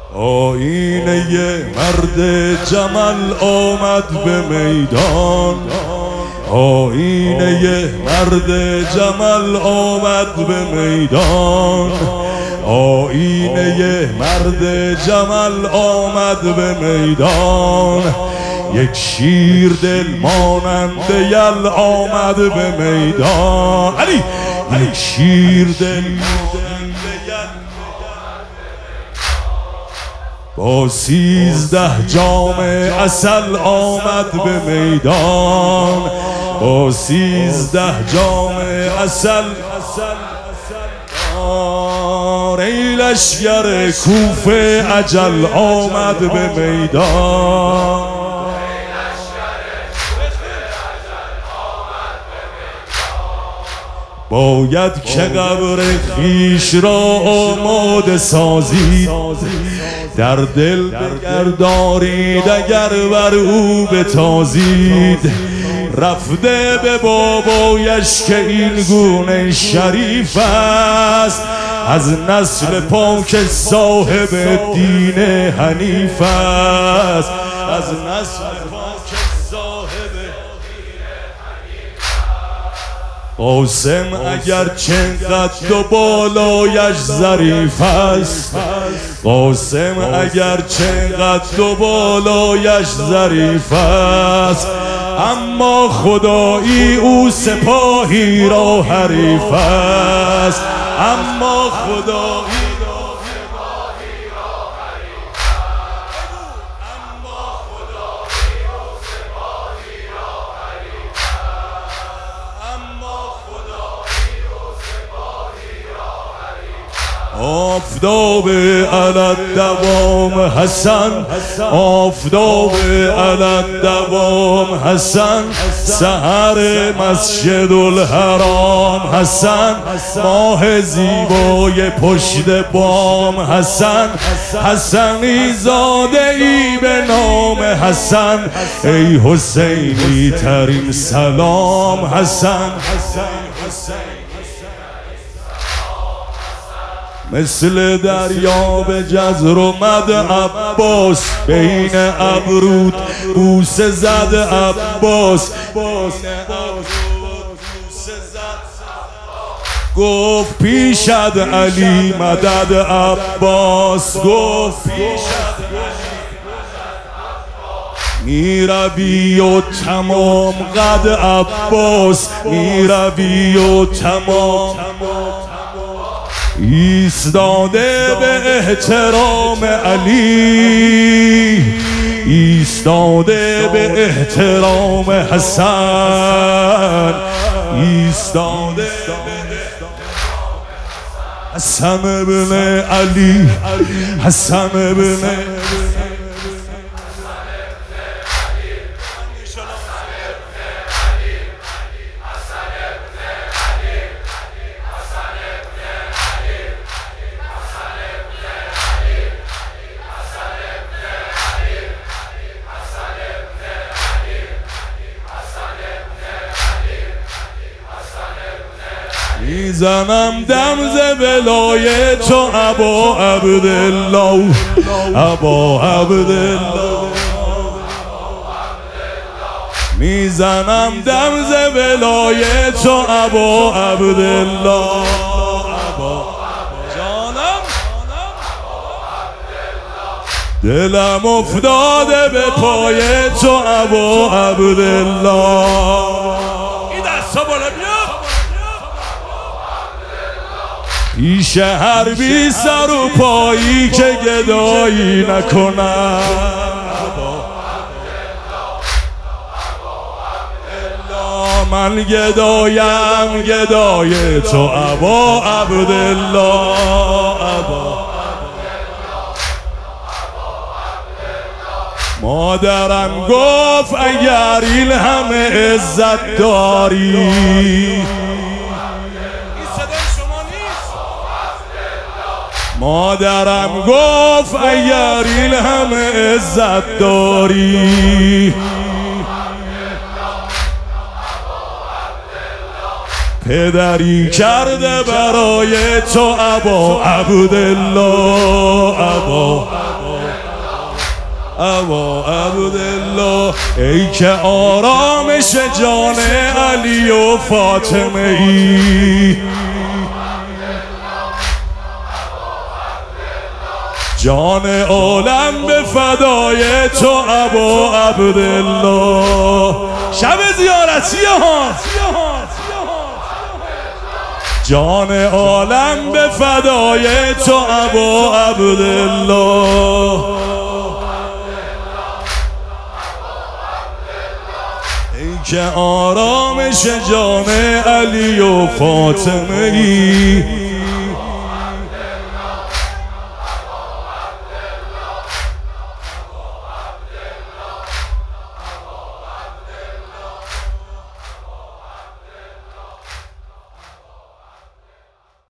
آینه مرد جمل آمد به میدان، آینه مرد جمل آمد به میدان، آینه مرد جمل آمد به میدان. یک شیر دل مانند یل آمد به میدان. علی یک شیر دل با 13 جام عسل آمد به میدان، با 13 جام عسل. ای لشگر کوفه اجل آمد به میدان، باید که قبر خویش را آماده سازید، در دل بگردارید اگر بر او بتازید. رفته به بابایش که این گونه شریف است، از نسل پاک صاحب دین حنیف است، از نسل پاک صاحب دین حنیف است. قاسم اگر چنقد و بالایش ظریف است، قاسم اگر چنقد و بالایش ظریف است، اما خدایی او سپاهی را حریف است، اما خدایی آفتاب علی الدوام حسن، آفتاب علی الدوام حسن، سحر مسجد الحرام حسن، ماه زیبای پشت بام حسن، حسنی زاده ای به نام حسن، ای حسینی ترین سلام حسن. مثل دریا به جزر اومد عباس، بین ابرود بوسه زد عباس، گفت پیشت علی مدد عباس، گفت پیشت میروی و تمام قد عباس، میروی و تمام ایستاده به احترام علی، ایستاده به احترام حسن، ایستاده به حسن ابن علی، حسن ابن میزنم دم ز ولای تو ابا عبدالله، ابا عبدالله، میزنم دم ز ولای تو ابا عبدالله، جانم دلم افتاده به پای تو ابا عبدالله. این دستا بالا بیا پیش حربی سر و پایی که گدایی نکنم، من گدایم گدای تو ابا عبدالله، مادرم گفت اگر این همه عزت داری، مادرم گفت اگر این همه عزت داری، پدری کرده برای تو ابا عبدالله، ابا ابا عبدالله. ای که آرامش جان علی و فاطمه ای، جان عالم به فدای تو ابا عبدالله. شب زیارتیه ها، جان عالم به فدای تو ابا عبدالله. ای که آرامش جان علی و فاطمه ای،